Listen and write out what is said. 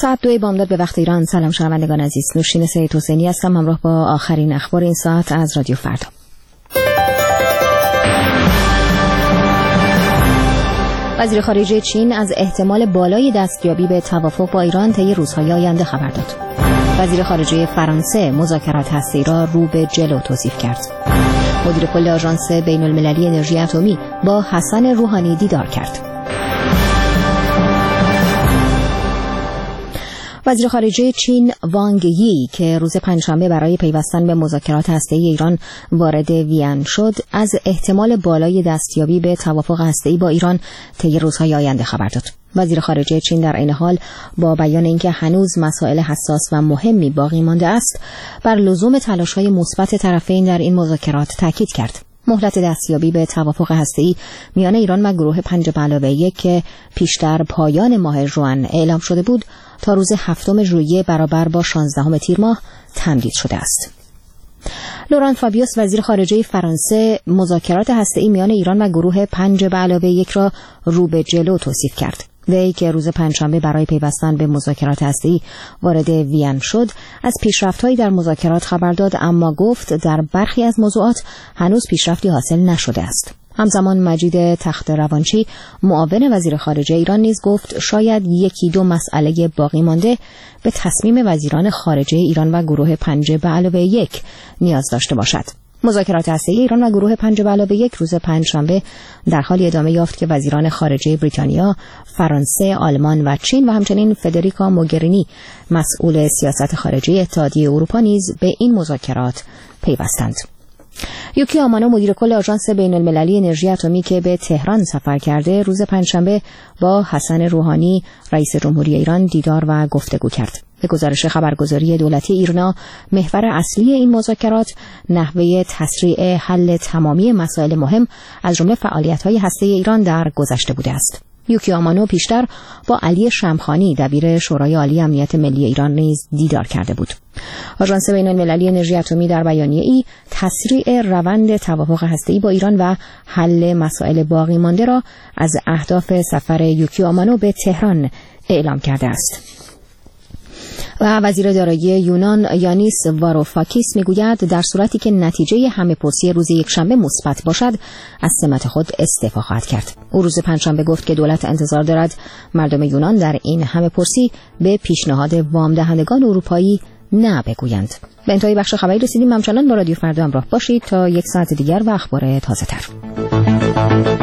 ساعت 2 بامداد به وقت ایران. سلام شنوندگان عزیز، نوشین سید حسینی هستم همراه با آخرین اخبار این ساعت از رادیو فردا. وزیر خارجه چین از احتمال بالای دستیابی به توافق با ایران طی روزهای آینده خبر داد. وزیر خارجه فرانسه مذاکرات هسته‌ای را رو به جلو توصیف کرد. مدیر کل آژانس بین‌المللی انرژی اتمی با حسن روحانی دیدار کرد. وزیر خارجه چین وانگ یی که روز پنجشنبه برای پیوستن به مذاکرات هسته‌ای ایران وارد وین شد، از احتمال بالای دستیابی به توافق هسته‌ای با ایران طی روزهای آینده خبر داد. وزیر خارجه چین در عین حال با بیان اینکه هنوز مسائل حساس و مهمی باقی مانده است، بر لزوم تلاش‌های مثبت طرفین در این مذاکرات تاکید کرد. مهلت دستیابی به توافق هسته‌ای میان ایران و گروه 5+1 که پیشتر پایان ماه ژوئن اعلام شده بود، تا روز 7 ژوئیه برابر با 16 تیر ماه تمدید شده است. لوران فابیوس وزیر خارجه فرانسه مذاکرات هسته‌ای میان ایران و گروه 5+1 را رو به جلو توصیف کرد. وی که روز پنجشنبه برای پیوستن به مذاکرات هسته‌ای وارد وین شد، از پیشرفت‌هایی در مذاکرات خبر داد، اما گفت در برخی از موضوعات هنوز پیشرفتی حاصل نشده است. همزمان مجید تخت روانچی معاون وزیر خارجه ایران نیز گفت شاید 1-2 مسئله باقی مانده به تصمیم وزیران خارجه ایران و گروه 5+1 نیاز داشته باشد. مذاکرات هسته‌ای ایران و گروه 5+1 روز پنجشنبه در حالی ادامه یافت که وزیران خارجه بریتانیا، فرانسه، آلمان و چین و همچنین فدریکا موگرینی مسئول سیاست خارجی اتحادیه اروپا نیز به این مذاکرات پیوستند. یوکی آمانو مدیر کل آژانس بین‌المللی انرژی اتمی که به تهران سفر کرده، روز پنجشنبه با حسن روحانی رئیس جمهوری ایران دیدار و گفتگو کرد. به گزارش خبرگزاری دولتی ایرنا، محور اصلی این مذاکرات نحوه تسریع حل تمامی مسائل مهم از جمله فعالیت‌های هسته‌ای ایران در گذشته بوده است. یوکی آمانو پیشتر با علی شمخانی دبیر شورای عالی امنیت ملی ایران نیز دیدار کرده بود. آژانس بین‌المللی انرژی اتمی در بیانیه‌ای تسریع روند توافق هسته‌ای با ایران و حل مسائل باقی مانده را از اهداف سفر یوکی آمانو به تهران اعلام کرده است. و وزیر دارایی یونان یانیس واروفاکیس میگوید در صورتی که نتیجه همه‌پرسی روز یکشنبه مثبت باشد، از سمت خود استعفا خواهد کرد. او روز پنجشنبه گفت که دولت انتظار دارد مردم یونان در این همه‌پرسی به پیشنهاد وام دهندگان اروپایی نه بگویند. به انتهای بخش خبری رسیدیم. همچنان با رادیو فردا همراه باشید تا 1 ساعت دیگر و اخبار تازه‌تر.